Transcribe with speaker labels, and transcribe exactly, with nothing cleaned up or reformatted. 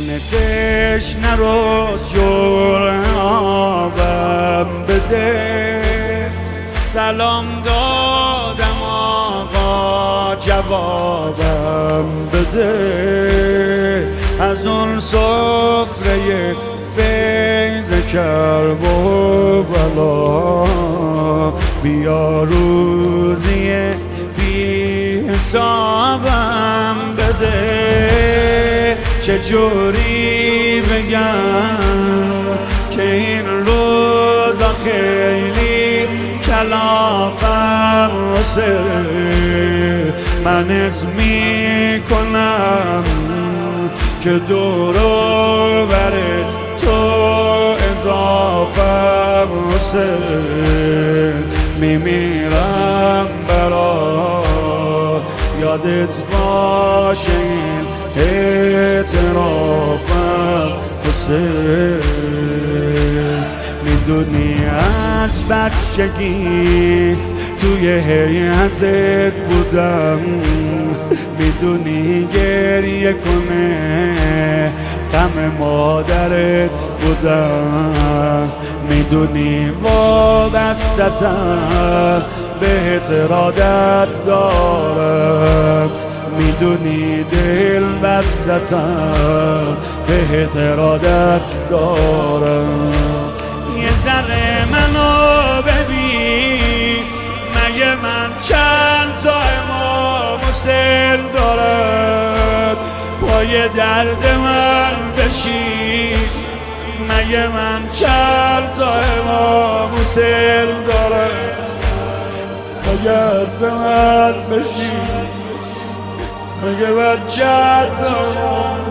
Speaker 1: جون تشنه رو جرعابم بده. سلام دادم آقا جوابم بده. از اون سفره فیض کرب و بلا بیا روزی بی حسابم بده. چجوری بگم که این روزا خیلی کلافم واسه من اسم میکنم که دورو بر تو اضافم واسه میمیرم برا یادت باشه این اعترافم واسه. میدونی از بچگی توی هیئتت بودم، میدونی گریه کنه غم مادرت بودم، میدونی وابستتم بهت ارادت دارم، میدونی دل بستتم بهت ارادت دارم. یه ذره منو ببین، مگه من چند تا امام حسین دارم؟ پای درد من بشین، مگه من چند تا امام حسین دارم؟ پای درد من بشین، مگه من چند تا